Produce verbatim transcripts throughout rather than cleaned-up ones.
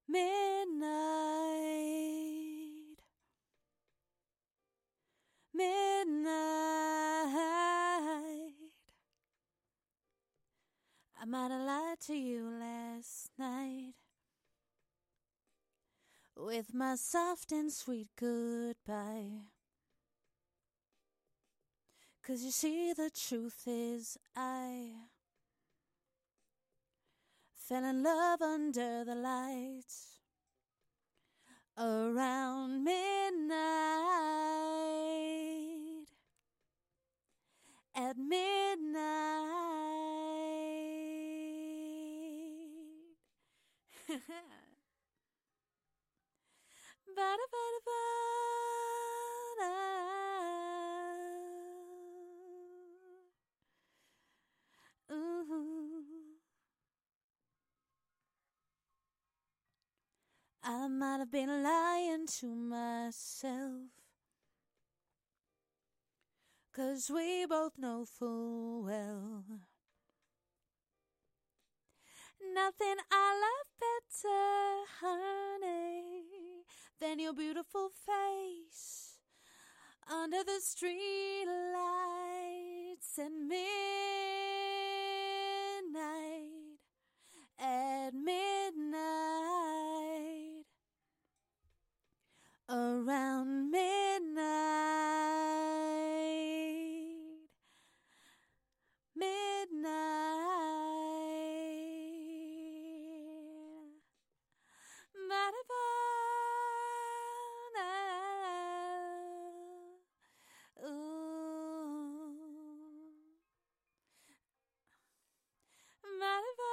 Midnight, midnight. I might have lied to you last night with my soft and sweet goodbye. 'Cause you see, the truth is I fell in love under the lights around midnight. At midnight. Ba-da-ba-da-ba-da. Ooh. I might have been lying to myself, 'cause we both know full well nothing I love better, honey, than your beautiful face under the street lights at midnight. At midnight, around midnight, midnight, ba-da-ba-da. Ooh, ba-da-ba.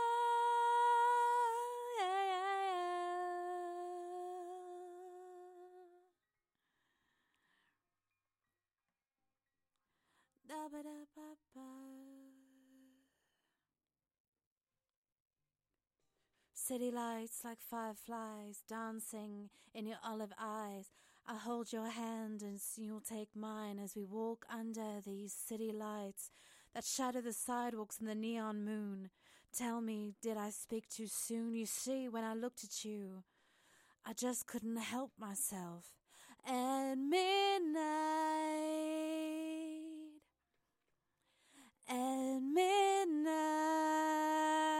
City lights like fireflies dancing in your olive eyes. I hold your hand and you'll take mine as we walk under these city lights that shadow the sidewalks in the neon moon. Tell me, did I speak too soon? You see, when I looked at you, I just couldn't help myself. At midnight, at midnight,